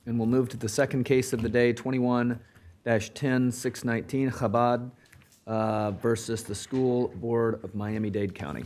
And we'll move to the second case of the day, 21-10619, Chabad versus the School Board of Miami-Dade County.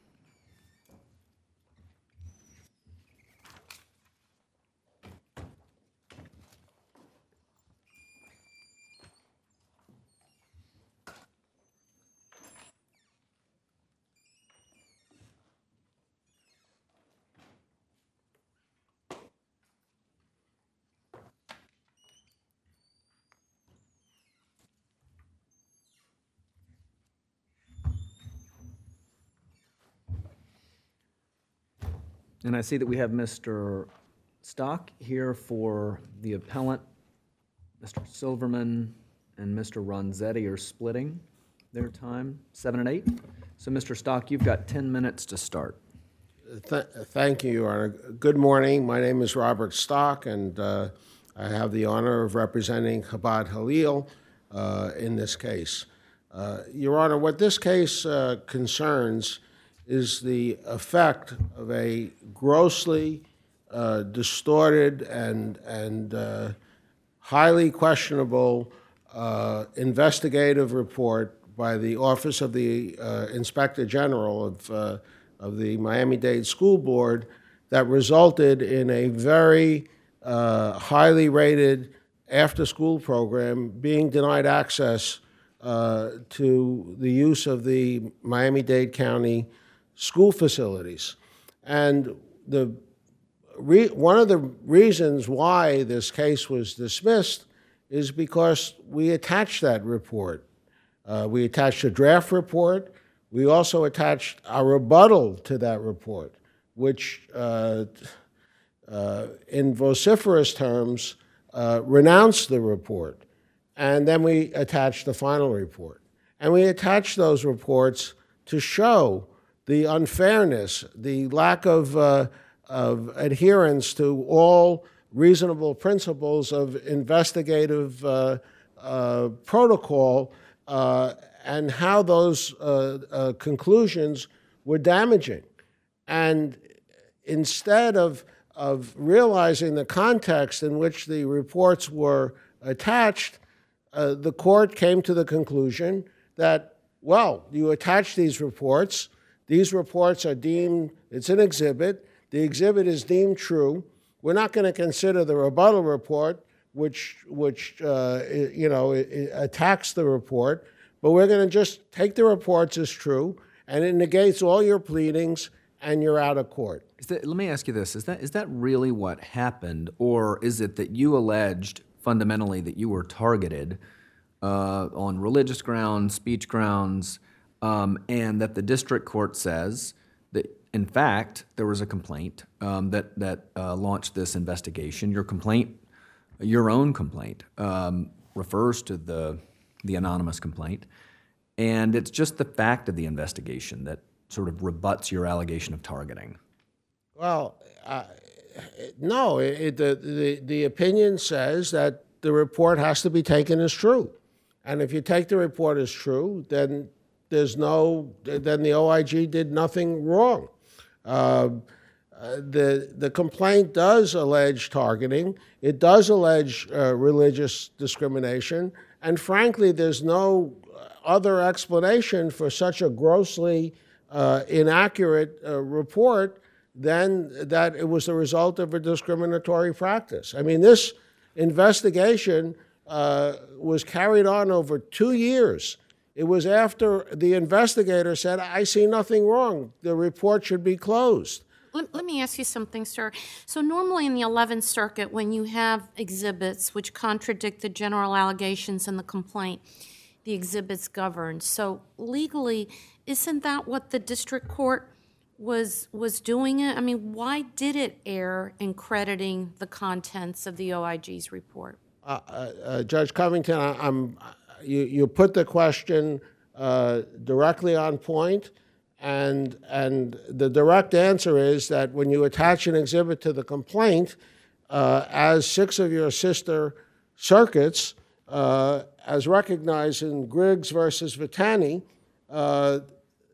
And I see that we have Mr. Stock here for the appellant. Mr. Silverman and Mr. Ronzetti are splitting their time, 7 and 8. So, Mr. Stock, you've got 10 minutes to start. Thank you, Your Honor. Good morning. My name is Robert Stock, and I have the honor of representing Chabad Halil in this case. Your Honor, what this case concerns is the effect of a grossly distorted and highly questionable investigative report by the Office of the Inspector General of the Miami-Dade School Board that resulted in a very highly rated after-school program being denied access to the use of the Miami-Dade County school facilities. And one of the reasons why this case was dismissed is because we attached that report. We attached a draft report. We also attached a rebuttal to that report, which in vociferous terms renounced the report. And then we attached the final report. And we attached those reports to show the unfairness, the lack of adherence to all reasonable principles of investigative protocol and how those conclusions were damaging. And instead of realizing the context in which the reports were attached, the court came to the conclusion that, well, you attach these reports are deemed, it's an exhibit, the exhibit is deemed true. We're not going to consider the rebuttal report, which attacks the report, but we're going to just take the reports as true, and it negates all your pleadings, and you're out of court. Let me ask you this. Is that really what happened, or is it that you alleged fundamentally that you were targeted on religious grounds, speech grounds, and that the district court says that, in fact, there was a complaint that launched this investigation? Your own complaint, refers to the anonymous complaint, and it's just the fact of the investigation that sort of rebuts your allegation of targeting. Well, no. The opinion says that the report has to be taken as true, and if you take the report as true, then the OIG did nothing wrong. The complaint does allege targeting. It does allege religious discrimination. And frankly, there's no other explanation for such a grossly inaccurate report than that it was the result of a discriminatory practice. I mean, this investigation was carried on over 2 years. It was after the investigator said, I see nothing wrong. The report should be closed. Let me ask you something, sir. So normally in the 11th Circuit, when you have exhibits which contradict the general allegations in the complaint, the exhibits govern. So legally, isn't that what the district court was doing? I mean, why did it err in crediting the contents of the OIG's report? Judge Covington, you put the question directly on point. And the direct answer is that when you attach an exhibit to the complaint, as 6 of your sister circuits, as recognized in Griggs versus Vitani,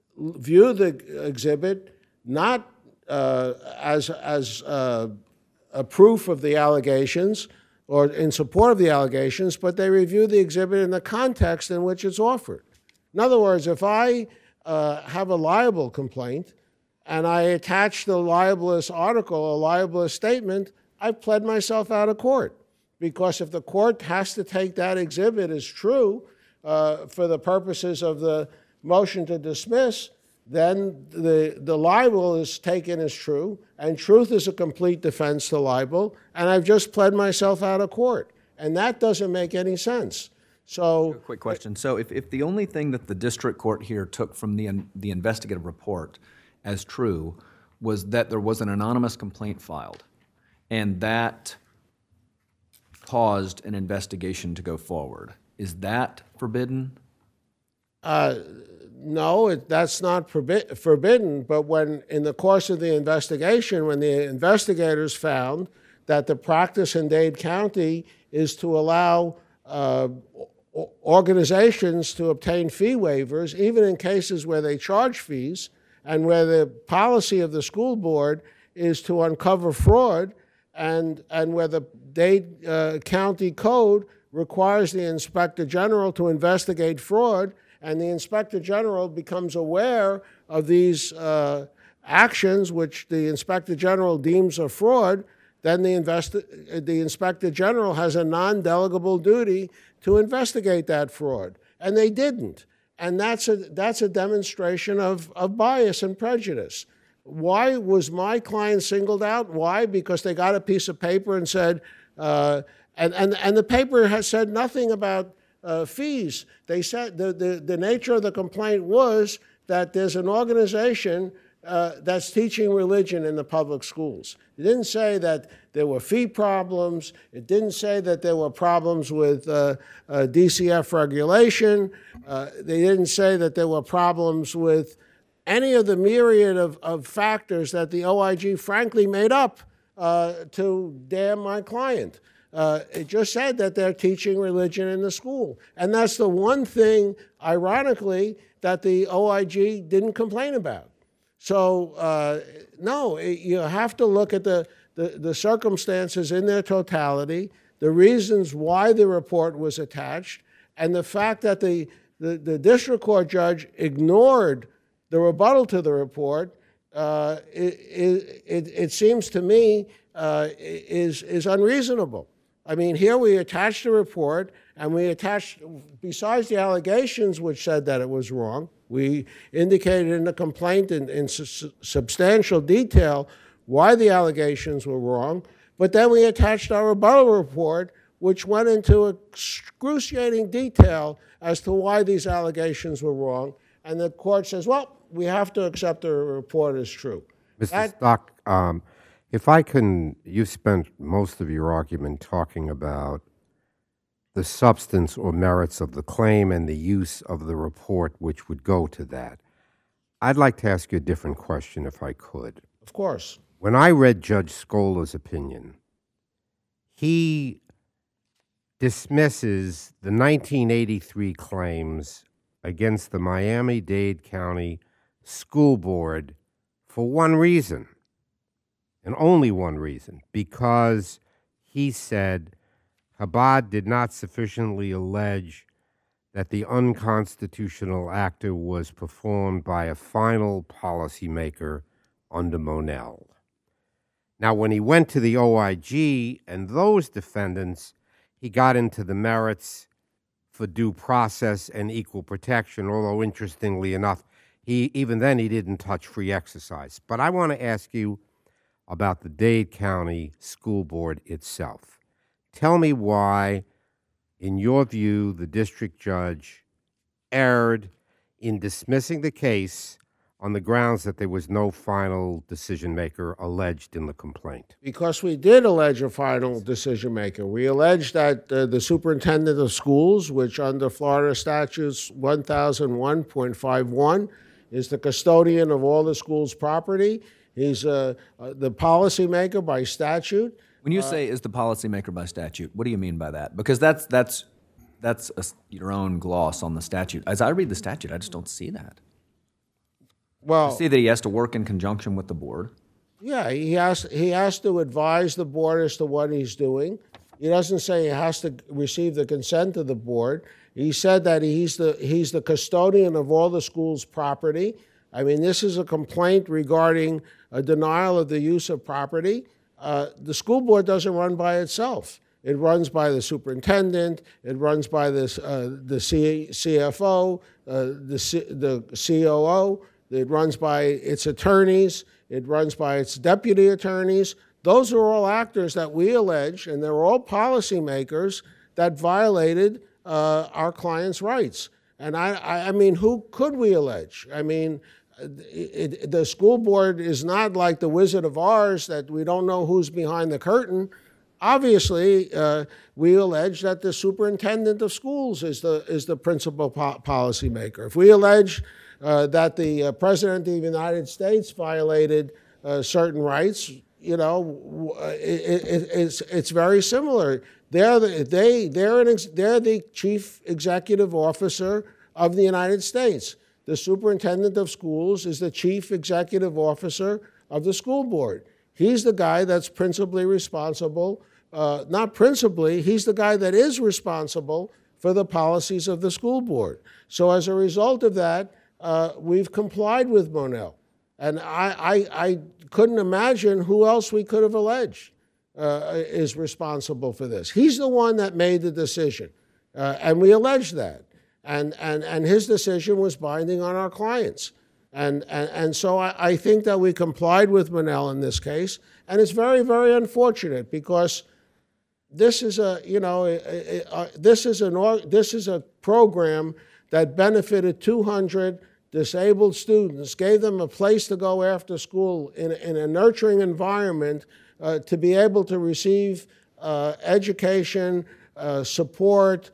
view the exhibit not as a proof of the allegations or in support of the allegations, but they review the exhibit in the context in which it's offered. In other words, if I have a libel complaint and I attach the libelous article, a libelous statement, I've pled myself out of court. Because if the court has to take that exhibit as true for the purposes of the motion to dismiss, then the libel is taken as true, and truth is a complete defense to libel, and I've just pled myself out of court. And that doesn't make any sense. So, quick question. So if the only thing that the district court here took from the investigative report as true was that there was an anonymous complaint filed, and that caused an investigation to go forward, is that forbidden? No, that's not forbidden, but when in the course of the investigation, when the investigators found that the practice in Dade County is to allow organizations to obtain fee waivers, even in cases where they charge fees, and where the policy of the school board is to uncover fraud, and where the Dade County Code requires the Inspector General to investigate fraud, and the Inspector General becomes aware of these actions which the Inspector General deems a fraud, then the Inspector General has a non-delegable duty to investigate that fraud. And they didn't. And that's a demonstration of bias and prejudice. Why was my client singled out? Why? Because they got a piece of paper and said, and the paper has said nothing about fees. They said the nature of the complaint was that there's an organization that's teaching religion in the public schools. It didn't say that there were fee problems. It didn't say that there were problems with DCF regulation. They didn't say that there were problems with any of the myriad of factors that the OIG frankly made up to damn my client. It just said that they're teaching religion in the school. And that's the one thing, ironically, that the OIG didn't complain about. So, no, you have to look at the circumstances in their totality, the reasons why the report was attached, and the fact that the district court judge ignored the rebuttal to the report, it seems to me is unreasonable. I mean, here we attached the report, and we attached, besides the allegations which said that it was wrong, we indicated in the complaint in substantial detail why the allegations were wrong, but then we attached our rebuttal report, which went into excruciating detail as to why these allegations were wrong, and the court says, well, we have to accept the report as true. Mr. Stock, if I can, you spent most of your argument talking about the substance or merits of the claim and the use of the report which would go to that. I'd like to ask you a different question if I could. Of course. When I read Judge Scola's opinion, he dismisses the 1983 claims against the Miami-Dade County School Board for one reason, and only one reason, because he said Chabad did not sufficiently allege that the unconstitutional act was performed by a final policymaker under Monell. Now, when he went to the OIG and those defendants, he got into the merits for due process and equal protection, although interestingly enough, even then he didn't touch free exercise. But I want to ask you about the Dade County School Board itself. Tell me why, in your view, the district judge erred in dismissing the case on the grounds that there was no final decision maker alleged in the complaint. Because we did allege a final decision maker. We alleged that the superintendent of schools, which under Florida statutes 1001.51 is the custodian of all the school's property. He's the policymaker by statute. When you say is the policymaker by statute, what do you mean by that? Because that's your own gloss on the statute. As I read the statute, I just don't see that. Well, I see that he has to work in conjunction with the board. Yeah, he has to advise the board as to what he's doing. He doesn't say he has to receive the consent of the board. He said that he's the custodian of all the school's property. I mean, this is a complaint regarding a denial of the use of property. The school board doesn't run by itself. It runs by the superintendent. It runs by the CFO, the COO. It runs by its attorneys. It runs by its deputy attorneys. Those are all actors that we allege, and they're all policymakers that violated our clients' rights. And I mean, who could we allege? I mean, the school board is not like the Wizard of Oz that we don't know who's behind the curtain. Obviously, we allege that the superintendent of schools is the principal policymaker. If we allege that the President of the United States violated certain rights, you know, it's very similar. They're the chief executive officer of the United States. The superintendent of schools is the chief executive officer of the school board. He's the guy that's principally responsible, not principally, he's the guy that is responsible for the policies of the school board. So as a result of that, we've complied with Monell. And I couldn't imagine who else we could have alleged is responsible for this. He's the one that made the decision, and we allege that. And his decision was binding on our clients. And so I think that we complied with Monell in this case, and it's very, very unfortunate because this is a, you know, this is a program that benefited 200 disabled students, gave them a place to go after school in a nurturing environment to be able to receive education, support,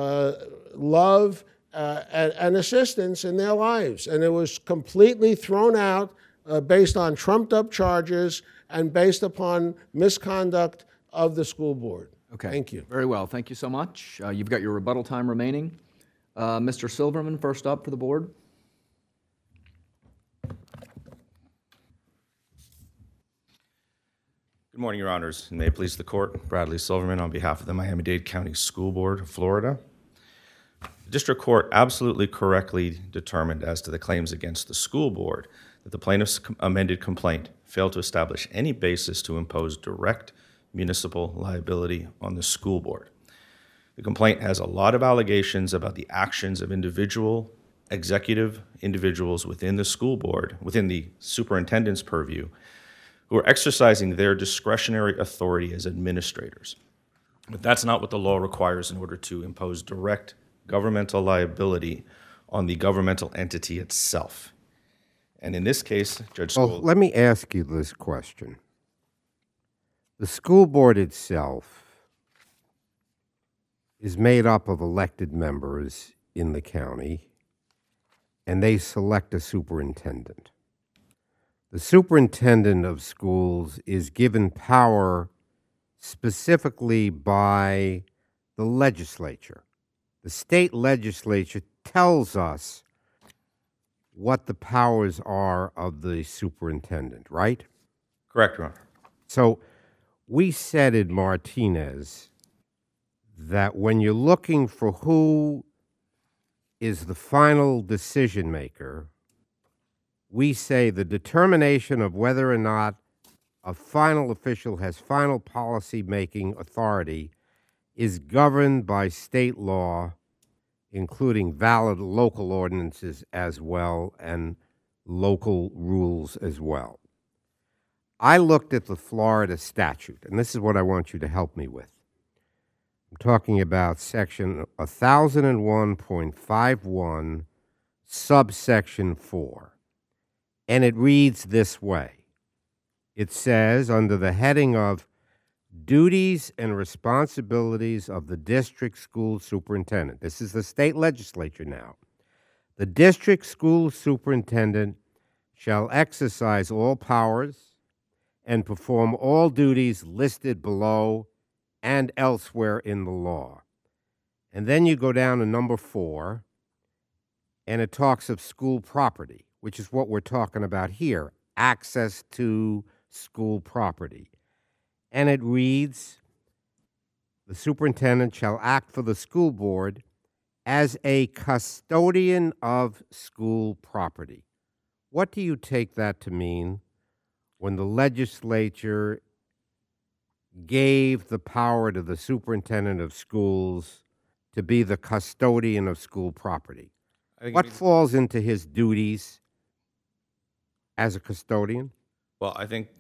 love, and assistance in their lives. And it was completely thrown out based on trumped-up charges and based upon misconduct of the school board. Okay. Thank you. Very well. Thank you so much. You've got your rebuttal time remaining. Mr. Silverman, first up for the board. Good morning, Your Honors, and may it please the Court. Bradley Silverman on behalf of the Miami-Dade County School Board of Florida. The District Court absolutely correctly determined as to the claims against the school board that the plaintiff's amended complaint failed to establish any basis to impose direct municipal liability on the school board. The complaint has a lot of allegations about the actions of executive individuals within the school board, within the superintendent's purview, who are exercising their discretionary authority as administrators. But that's not what the law requires in order to impose direct governmental liability on the governmental entity itself. And in this case, Judge Skoll... Well, let me ask you this question. The school board itself is made up of elected members in the county, and they select a superintendent. The superintendent of schools is given power specifically by the legislature. The state legislature tells us what the powers are of the superintendent, right? Correct, Your Honor. So we said in Martinez that when you're looking for who is the final decision maker, we say the determination of whether or not a final official has final policy-making authority is governed by state law, including valid local ordinances as well and local rules as well. I looked at the Florida statute, and this is what I want you to help me with. I'm talking about section 1001.51, subsection 4. And it reads this way. It says, under the heading of duties and responsibilities of the district school superintendent. This is the state legislature now. The district school superintendent shall exercise all powers and perform all duties listed below and elsewhere in the law. And then you go down to number 4, and it talks of school property, which is what we're talking about here, access to school property. And it reads, the superintendent shall act for the school board as a custodian of school property. What do you take that to mean when the legislature gave the power to the superintendent of schools to be the custodian of school property? I think it What means- falls into his duties as a custodian? Well, I think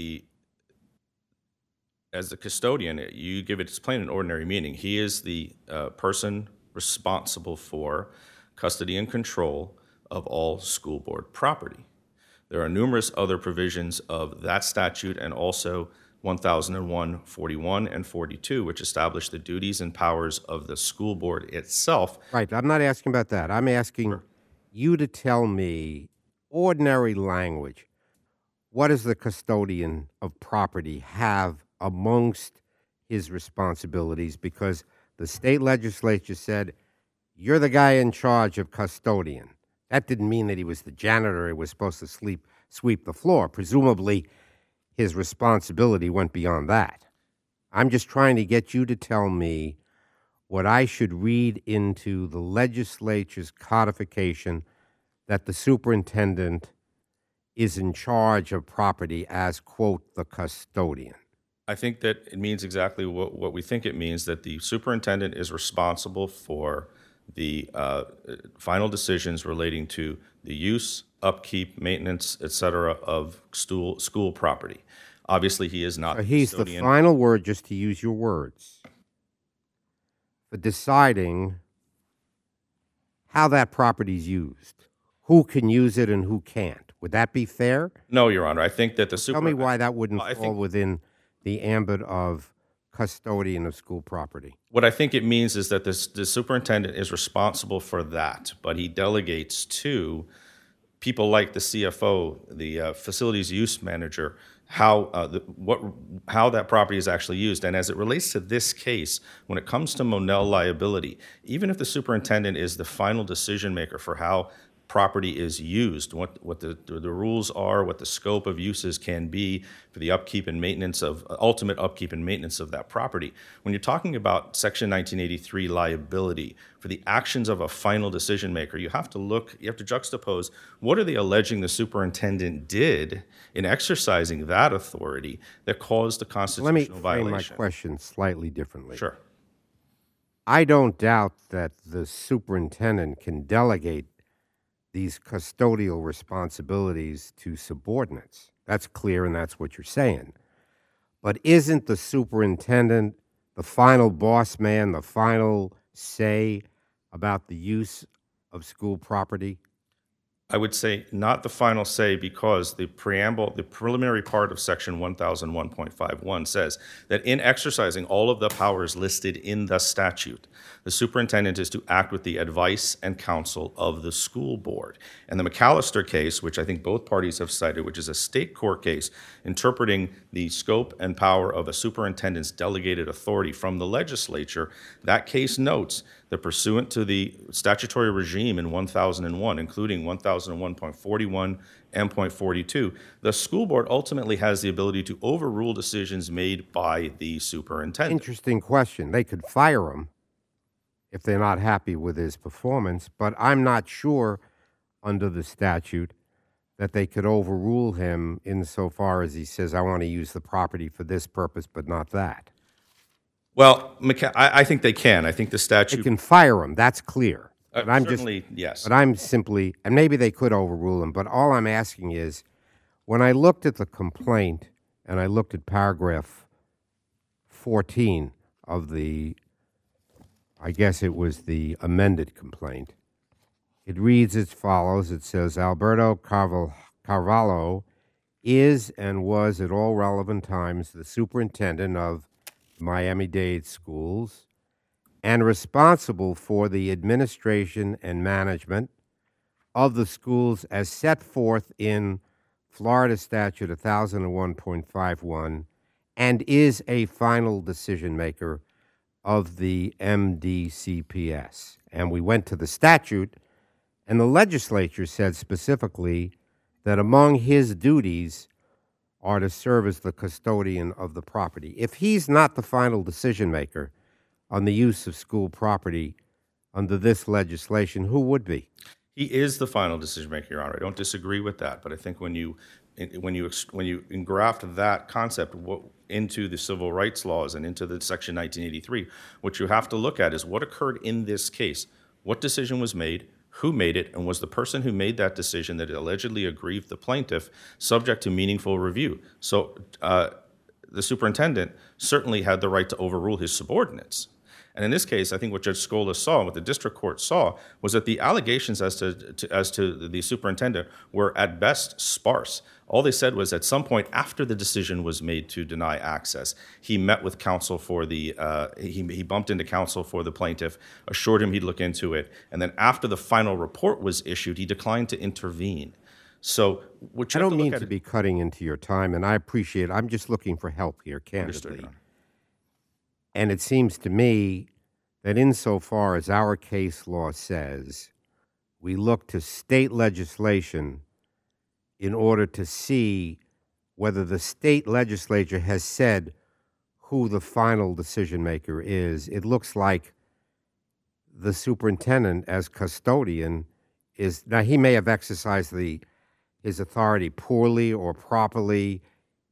as a custodian, you give it its plain and ordinary meaning. He is the person responsible for custody and control of all school board property. There are numerous other provisions of that statute and also 1001, 41, and 42, which establish the duties and powers of the school board itself. Right, I'm not asking about that. I'm asking you to tell me, ordinary language, what does the custodian of property have amongst his responsibilities? Because the state legislature said, you're the guy in charge of custodian. That didn't mean that he was the janitor. He was supposed to sweep the floor. Presumably, his responsibility went beyond that. I'm just trying to get you to tell me what I should read into the legislature's codification that the superintendent is in charge of property as, quote, the custodian. I think that it means exactly what we think it means, that the superintendent is responsible for the final decisions relating to the use, upkeep, maintenance, et cetera, of school property. Obviously, he is not So the he's the custodian. final word, just to use your words, for deciding how that property is used, who can use it and who can't. Would that be fair? No, Your Honor. I think that the Tell me why that wouldn't I fall think- within the ambit of custodian of school property. What I think it means is that the superintendent is responsible for that, but he delegates to people like the CFO, the facilities use manager, how that property is actually used. And as it relates to this case, when it comes to Monell liability, even if the superintendent is the final decision maker for how property is used, what the rules are, what the scope of uses can be for the upkeep and maintenance of ultimate upkeep and maintenance of that property. When you're talking about Section 1983 liability for the actions of a final decision maker, you have to juxtapose what are they alleging the superintendent did in exercising that authority that caused the Let me constitutional frame my violation. question slightly differently. Sure. I don't doubt that the superintendent can delegate these custodial responsibilities to subordinates. That's clear, and that's what you're saying. But isn't the superintendent the final boss man, the final say about the use of school property? I would say not the final say, because the preliminary part of Section 1001.51 says that in exercising all of the powers listed in the statute, the superintendent is to act with the advice and counsel of the school board. And the McAllister case, which I think both parties have cited, which is a state court case interpreting the scope and power of a superintendent's delegated authority from the legislature, that case notes that pursuant to the statutory regime in 1001, including 1001.41 and .42, the school board ultimately has the ability to overrule decisions made by the superintendent. Interesting question. They could fire him if they're not happy with his performance, but I'm not sure under the statute that they could overrule him insofar as he says, I want to use the property for this purpose, but not that. Well, I think they can. I think the They statute can fire him, that's clear. But I'm certainly, yes. But I'm simply, and maybe they could overrule him, but all I'm asking is, when I looked at the complaint and I looked at paragraph 14 of the, I guess it was the amended complaint, it reads as follows. It says, Alberto Carvalho is and was at all relevant times the superintendent of Miami-Dade schools and responsible for the administration and management of the schools as set forth in Florida Statute 1001.51 and is a final decision maker of the MDCPS. And we went to the statute, and the legislature said specifically that among his duties are to serve as the custodian of the property. If he's not the final decision maker on the use of school property under this legislation, who would be? He is the final decision maker, Your Honor. I don't disagree with that, but I think when you engraft that concept into the civil rights laws and into the Section 1983, what you have to look at is what occurred in this case. What decision was made? Who made it? And was the person who made that decision that allegedly aggrieved the plaintiff subject to meaningful review? So the superintendent certainly had the right to overrule his subordinates. And in this case, I think what Judge Scola saw and what the district court saw was that the allegations as to the superintendent were at best sparse. All they said was at some point after the decision was made to deny access, he met with counsel for the, he bumped into counsel for the plaintiff, assured him he'd look into it, and then after the final report was issued, he declined to intervene. So what you I have don't to mean look to at be cutting into your time, and I appreciate it. I'm just looking for help here, Understood, candidly. Your Honor. And it seems to me that insofar as our case law says, we look to state legislation in order to see whether the state legislature has said who the final decision maker is. It looks like the superintendent as custodian is, now he may have exercised his authority poorly or properly.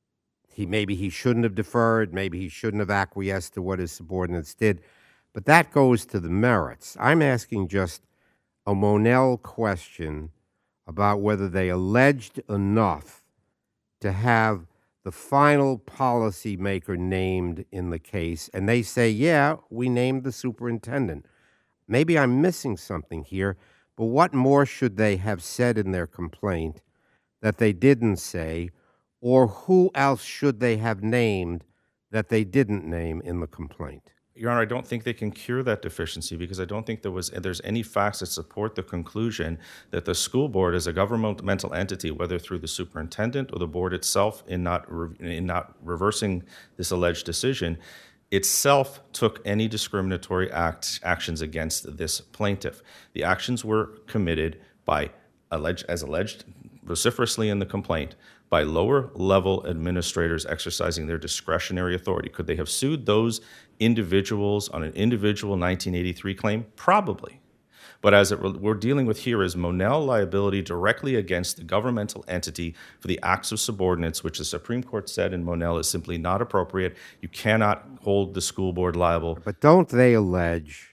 Maybe he shouldn't have deferred. Maybe he shouldn't have acquiesced to what his subordinates did. But that goes to the merits. I'm asking just a Monell question about whether they alleged enough to have the final policy maker named in the case. And they say, yeah, we named the superintendent. Maybe I'm missing something here, but what more should they have said in their complaint that they didn't say? Or who else should they have named that they didn't name in the complaint? Your Honor, I don't think they can cure that deficiency because I don't think there's any facts that support the conclusion that the school board is a governmental entity, whether through the superintendent or the board itself, in not reversing this alleged decision, itself took any discriminatory actions against this plaintiff. The actions were committed by as alleged vociferously in the complaint by lower level administrators exercising their discretionary authority. Could they have sued those individuals on an individual 1983 claim? Probably. But as we're dealing with here is Monell liability directly against the governmental entity for the acts of subordinates, which the Supreme Court said in Monell is simply not appropriate. You cannot hold the school board liable. But don't they allege,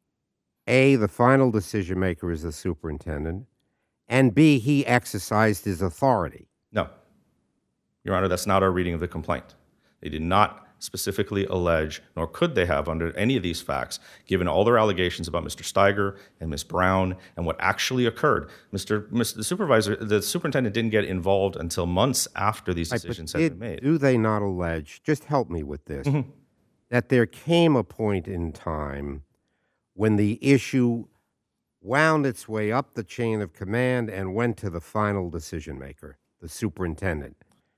A, the final decision maker is the superintendent, and B, he exercised his authority? No. Your Honor, that's not our reading of the complaint. They did not specifically allege, nor could they have under any of these facts, given all their allegations about Mr. Steiger and Ms. Brown and what actually occurred. The superintendent didn't get involved until months after these decisions had been made. Do they not allege, just help me with this, that there came a point in time when the issue wound its way up the chain of command and went to the final decision maker, the superintendent?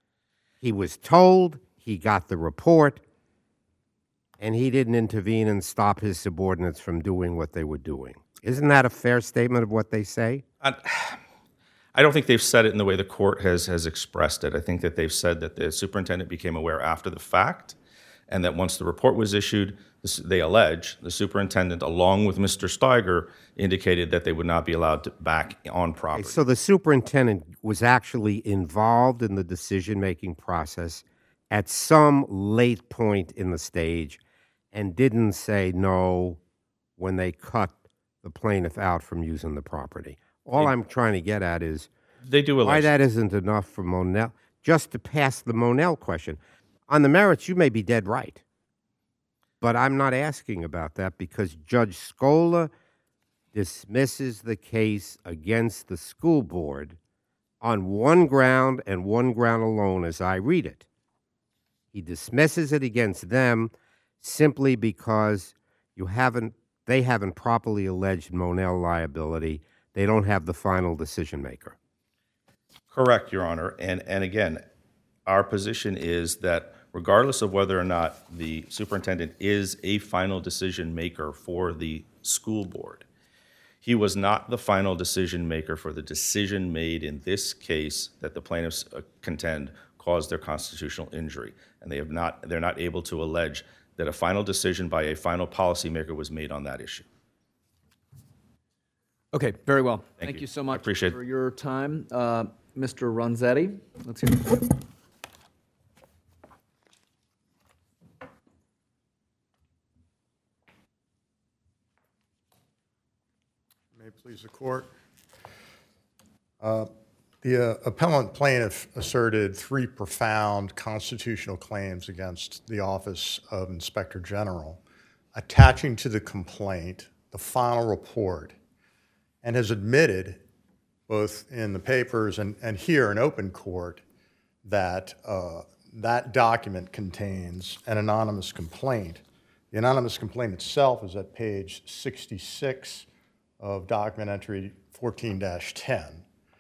He was told, he got the report, and he didn't intervene and stop his subordinates from doing what they were doing. Isn't that a fair statement of what they say? I don't think they've said it in the way the court has expressed it. I think that they've said that the superintendent became aware after the fact, and that once the report was issued, they allege the superintendent, along with Mr. Steiger, indicated that they would not be allowed back on property. So the superintendent was actually involved in the decision-making process at some late point in the stage and didn't say no when they cut the plaintiff out from using the property. All I'm trying to get at is they do allege why that isn't enough for Monell, just to pass the Monell question. On the merits, you may be dead right. But I'm not asking about that because Judge Scola dismisses the case against the school board on one ground and one ground alone as I read it. He dismisses it against them simply because they haven't properly alleged Monell liability. They don't have the final decision maker. Correct, Your Honor. And again, our position is that regardless of whether or not the superintendent is a final decision maker for the school board, he was not the final decision maker for the decision made in this case that the plaintiffs contend caused their constitutional injury, and they're not able to allege that a final decision by a final policymaker was made on that issue. Okay, very well. Thank you. you so much I appreciate for your time. Mr. Ronzetti, let's hear from you. May it please the court. The appellant plaintiff asserted 3 profound constitutional claims against the Office of Inspector General, attaching to the complaint the final report, and has admitted, both in the papers and here in open court, that that document contains an anonymous complaint. The anonymous complaint itself is at page 66 of document entry 14-10.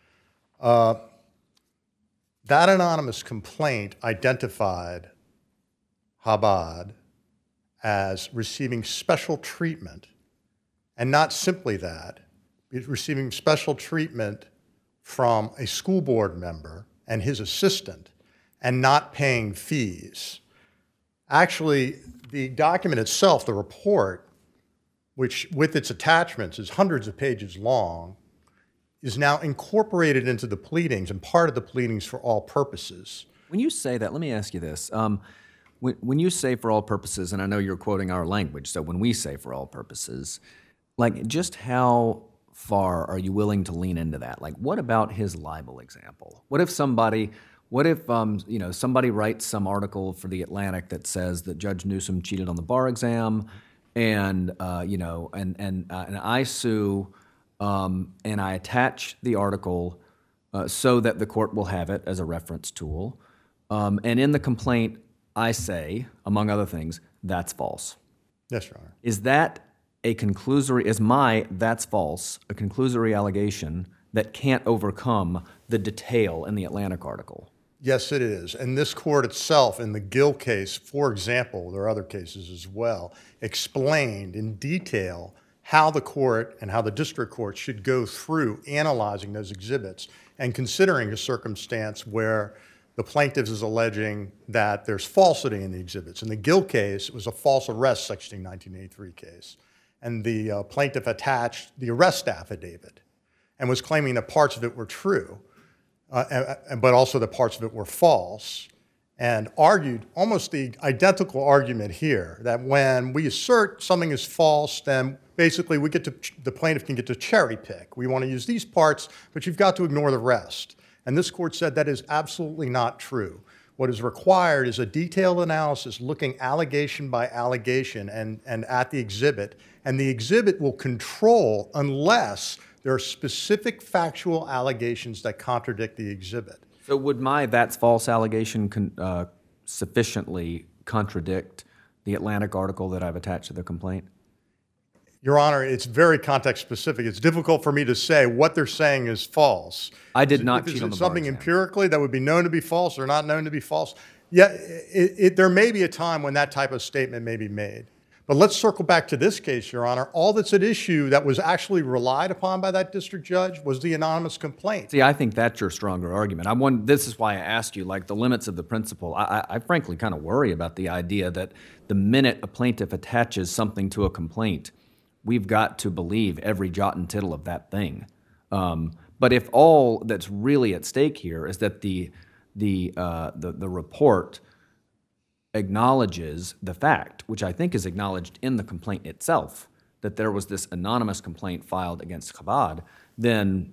That anonymous complaint identified Chabad as receiving special treatment, and not simply that, receiving special treatment from a school board member and his assistant, and not paying fees. Actually, the document itself, the report, which with its attachments is hundreds of pages long, is now incorporated into the pleadings and part of the pleadings for all purposes. When you say that, let me ask you this. When you say for all purposes, and I know you're quoting our language, so when we say for all purposes, like just how far are you willing to lean into that? Like what about his libel example? What if somebody writes some article for The Atlantic that says that Judge Newsom cheated on the bar exam, and I sue, and I attach the article so that the court will have it as a reference tool. And in the complaint, I say, among other things, that's false. Yes, Your Honor. Is that a conclusory, that's false, a conclusory allegation that can't overcome the detail in the Atlantic article? Yes, it is. And this court itself, in the Gill case, for example, there are other cases as well, explained in detail how the court and how the district court should go through analyzing those exhibits and considering a circumstance where the plaintiff is alleging that there's falsity in the exhibits. In the Gill case, it was a false arrest Section 1983 case. And the plaintiff attached the arrest affidavit and was claiming that parts of it were true, but also that parts of it were false, and argued almost the identical argument here, that when we assert something is false, then basically the plaintiff can get to cherry pick. We want to use these parts, but you've got to ignore the rest. And this court said that is absolutely not true. What is required is a detailed analysis looking allegation by allegation and at the exhibit, and the exhibit will control unless there are specific factual allegations that contradict the exhibit. So would my that's false allegation sufficiently contradict the Atlantic article that I've attached to the complaint? Your Honor, it's very context specific. It's difficult for me to say what they're saying is false. I did not cheat on the bar something exam. empirically that would be known to be false or not known to be false? Yeah, there may be a time when that type of statement may be made. But let's circle back to this case, Your Honor. All that's at issue that was actually relied upon by that district judge was the anonymous complaint. See, I think that's your stronger argument. This is why I asked you, like, the limits of the principle. I frankly kind of worry about the idea that the minute a plaintiff attaches something to a complaint, we've got to believe every jot and tittle of that thing. But if all that's really at stake here is that the report acknowledges the fact, which I think is acknowledged in the complaint itself, that there was this anonymous complaint filed against Chabad, then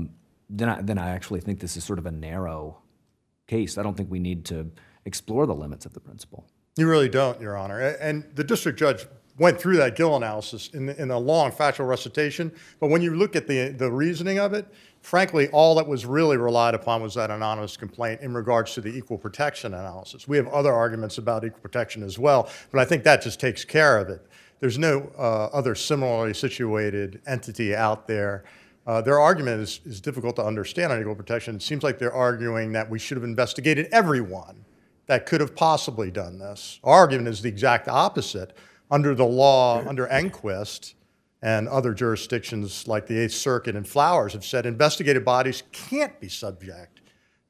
I actually think this is sort of a narrow case. I don't think we need to explore the limits of the principle. You really don't, Your Honor. And the district judge went through that Gill analysis in a long factual recitation, but when you look at the reasoning of it, frankly, all that was really relied upon was that anonymous complaint in regards to the equal protection analysis. We have other arguments about equal protection as well, but I think that just takes care of it. There's no other similarly situated entity out there. Their argument is difficult to understand on equal protection. It seems like they're arguing that we should have investigated everyone that could have possibly done this. Our argument is the exact opposite. Under the law, under Enquist, and other jurisdictions like the Eighth Circuit and Flowers have said investigative bodies can't be subject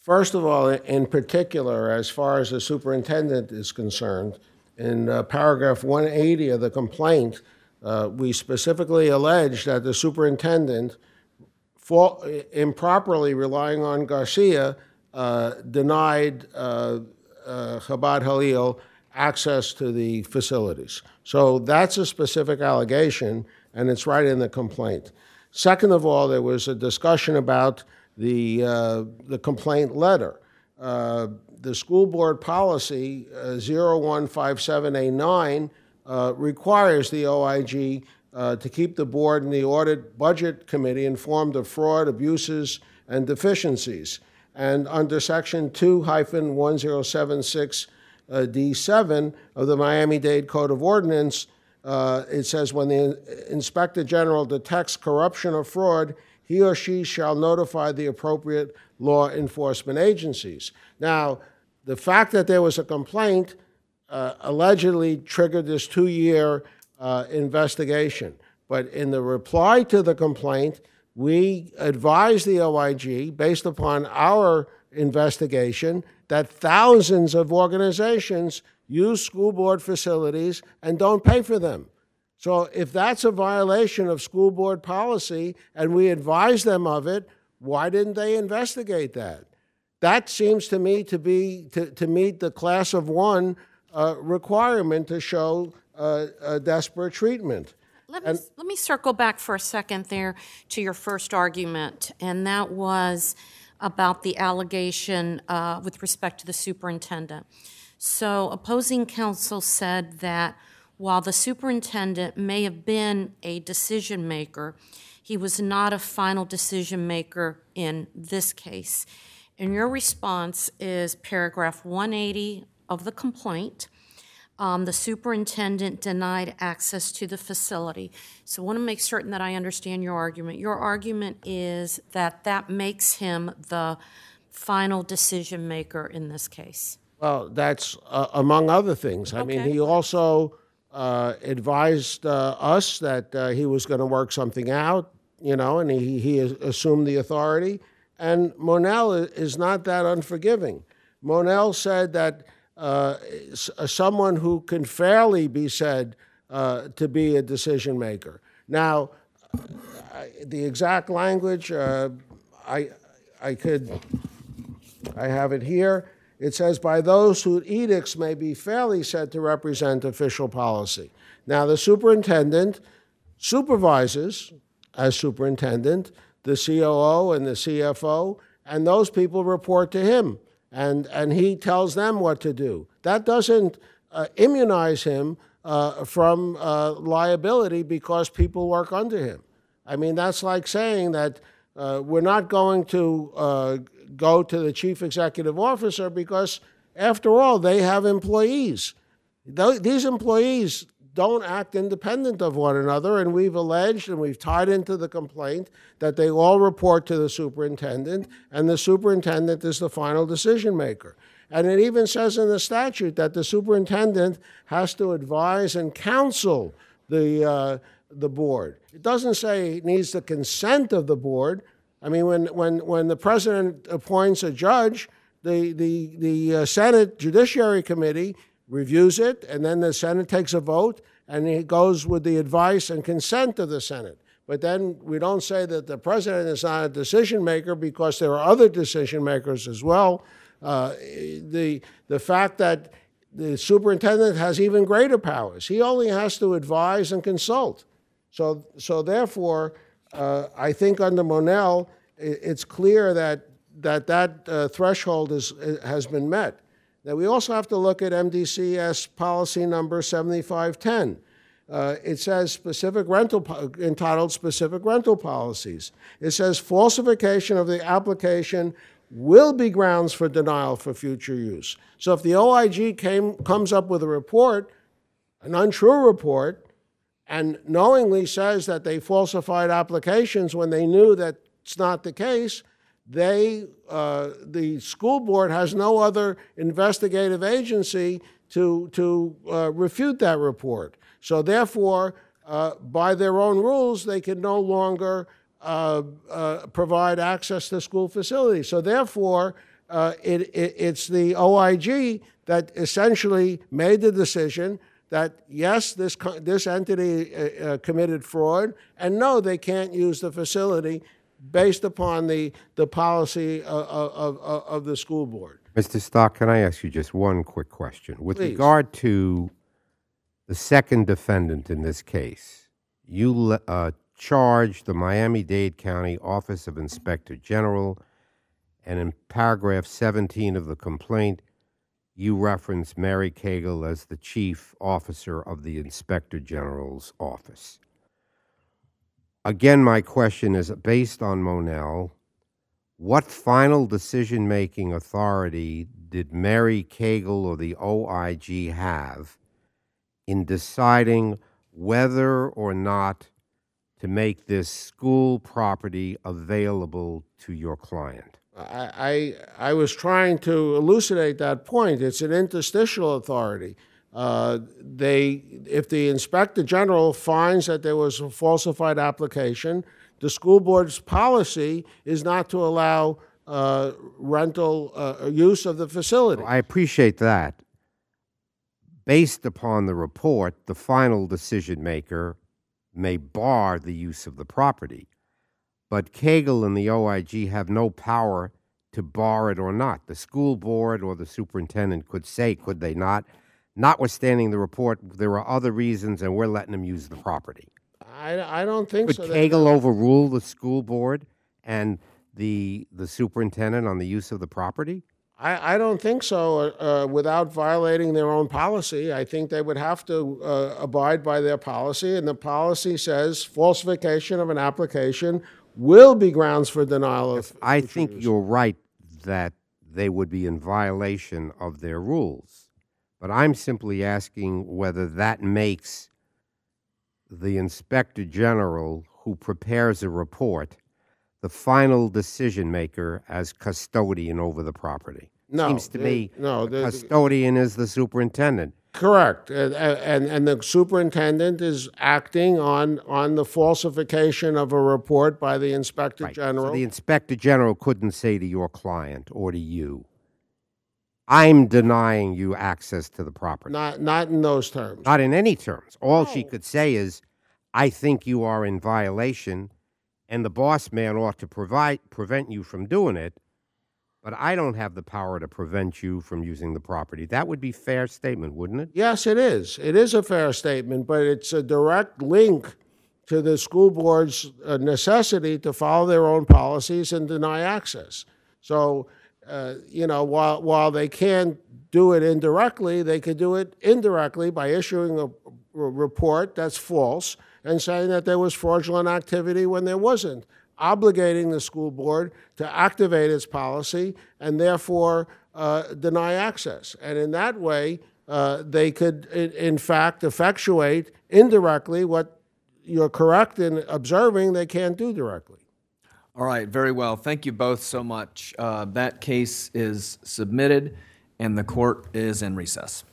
First of all, in particular, as far as the superintendent is concerned, in paragraph 180 of the complaint, we specifically allege that the superintendent, improperly relying on Garcia, denied Chabad Halil access to the facilities. So that's a specific allegation, and it's right in the complaint. Second of all, there was a discussion about the complaint letter. The school board policy 015789 requires the OIG to keep the board and the audit budget committee informed of fraud, abuses, and deficiencies. And under section 2-1076D7 of the Miami-Dade Code of Ordinance, it says when the Inspector General detects corruption or fraud, he or she shall notify the appropriate law enforcement agencies. Now, the fact that there was a complaint allegedly triggered this 2-year investigation. But in the reply to the complaint, we advised the OIG, based upon our investigation, that thousands of organizations use school board facilities and don't pay for them. So if that's a violation of school board policy and we advise them of it, why didn't they investigate that? That seems to me to be to meet the class of one requirement to show desperate treatment. Let me circle back for a second there to your first argument, and that was about the allegation with respect to the superintendent. So opposing counsel said that while the superintendent may have been a decision maker, he was not a final decision maker in this case. And your response is paragraph 180 of the complaint. The superintendent denied access to the facility. So I want to make certain that I understand your argument. Your argument is that that makes him the final decision maker in this case. Well, that's among other things. I mean, he also advised us that he was going to work something out, you know, and he assumed the authority. And Monell is not that unforgiving. Monell said that someone who can fairly be said to be a decision maker. Now, the exact language, I have it here. It says, by those whose edicts may be fairly said to represent official policy. Now, the superintendent supervises, as superintendent, the COO and the CFO, and those people report to him, and he tells them what to do. That doesn't immunize him from liability because people work under him. I mean, that's like saying that we're not going to go to the chief executive officer because, after all, they have employees. These employees don't act independent of one another, and we've alleged and we've tied into the complaint that they all report to the superintendent, and the superintendent is the final decision maker. And it even says in the statute that the superintendent has to advise and counsel the board. It doesn't say it needs the consent of the board. I mean, when the president appoints a judge, the Senate Judiciary Committee reviews it, and then the Senate takes a vote, and it goes with the advice and consent of the Senate. But then we don't say that the president is not a decision maker because there are other decision makers as well. The fact that the superintendent has even greater powers. He only has to advise and consult. So therefore, I think under Monell, it's clear that threshold has been met. Now, we also have to look at MDCS policy number 7510. It says entitled specific rental policies. It says falsification of the application will be grounds for denial for future use. So if the OIG comes up with a report, an untrue report, and knowingly says that they falsified applications when they knew that it's not the case, the school board has no other investigative agency to refute that report. So therefore, by their own rules, they can no longer provide access to school facilities. So therefore, it's the OIG that essentially made the decision that, yes, this entity committed fraud, and no, they can't use the facility based upon the policy of the school board. Mr. Stock, can I ask you just one quick question? With Please. regard to the second defendant in this case, you charged the Miami-Dade County Office of Inspector General, and in paragraph 17 of the complaint, you reference Mary Cagle as the chief officer of the Inspector General's office. Again, my question is based on Monell. What final decision-making authority did Mary Cagle or the OIG have in deciding whether or not to make this school property available to your client? I was trying to elucidate that point. It's an interstitial authority. If the Inspector General finds that there was a falsified application, the school board's policy is not to allow rental use of the facility. I appreciate that. Based upon the report, the final decision maker may bar the use of the property. But Cagle and the OIG have no power to bar it or not. The school board or the superintendent could say, could they not? Notwithstanding the report, there are other reasons, and we're letting them use the property. I don't think Could so. Cagle overrule the school board and the superintendent on the use of the property? I don't think so without violating their own policy. I think they would have to abide by their policy, and the policy says falsification of an application will be grounds for denial of I think you're right that they would be in violation of their rules. But I'm simply asking whether that makes the Inspector General who prepares a report the final decision maker as custodian over the property. No, Seems to me no, the custodian is the superintendent. Correct, and the superintendent is acting on the falsification of a report by the Inspector Right. General. So the Inspector General couldn't say to your client or to you, I'm denying you access to the property. Not in those terms. Not in any terms. All she could say is, I think you are in violation, and the boss man ought to prevent you from doing it, but I don't have the power to prevent you from using the property. That would be a fair statement, wouldn't it? Yes, it is. It is a fair statement, but it's a direct link to the school board's necessity to follow their own policies and deny access. So, while they can't do it indirectly, they could do it indirectly by issuing a report that's false and saying that there was fraudulent activity when there wasn't, obligating the school board to activate its policy and therefore deny access. And in that way, they could, in fact, effectuate indirectly what you're correct in observing they can't do directly. All right, very well. Thank you both so much. That case is submitted, and the court is in recess.